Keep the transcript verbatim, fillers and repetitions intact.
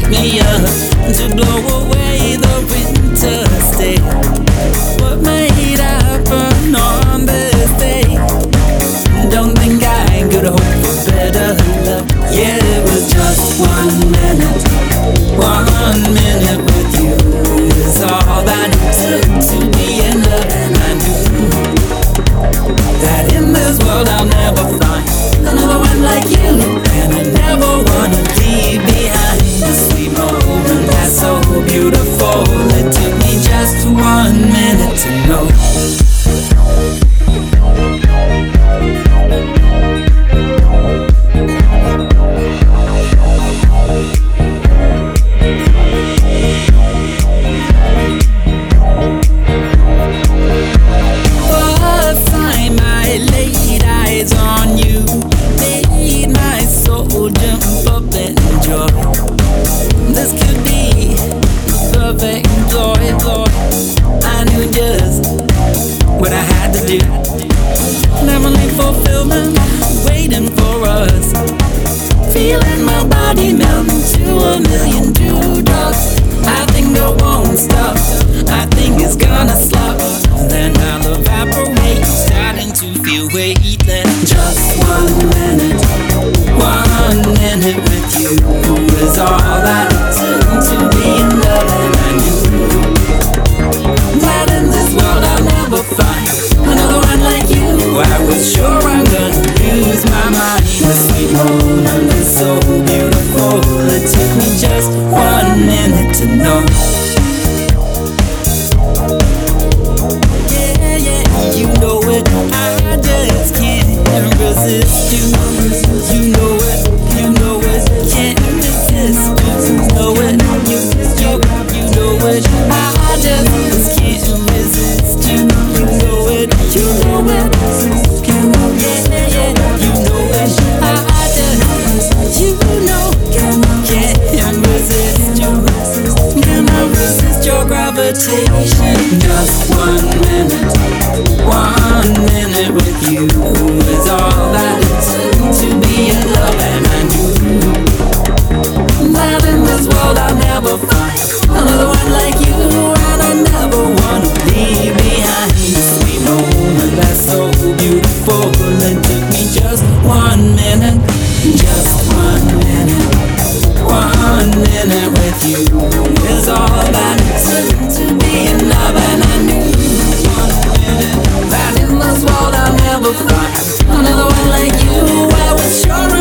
me up to blow away the winter stay. What might happen on this day? Don't think I could hope for better love. Yeah, it was just one minute, one minute with you is all that it took to be in love. And I knew that in this world I'll never find another one like you, and I never wanna leave behind the sweet moment that's so beautiful. It took me just one minute to know. Feeling my body melting to a million dewdrops. I think I won't stop, I think it's gonna stop. Then I'll evaporate, starting to feel weightless. Just one minute, one minute with you is all that it took to be in love. And I knew that in this world I'll never find another one like you. I was sure I'm gonna lose my mind. The sweet moment is so beautiful. It took me just one minute to know. Yeah, yeah, you know it. I just can't resist you. You know it, you know it. Can't resist you. Know it, you, you, you know it. I just can't resist you. You know it, you know it. Yeah, yeah, you know it. I just, you know, can't resist you. Can I resist your gravitation? Just one minute, one minute with you is all that it took to be in love. And I knew that in this world I'll never find another one like you. And I never wanna leave behind the sweet moment that's so beautiful. It took me just one minute, just one minute, one minute with you is all that it took to be in love. And I knew one minute that in this world I'll never find another one like you. I was sure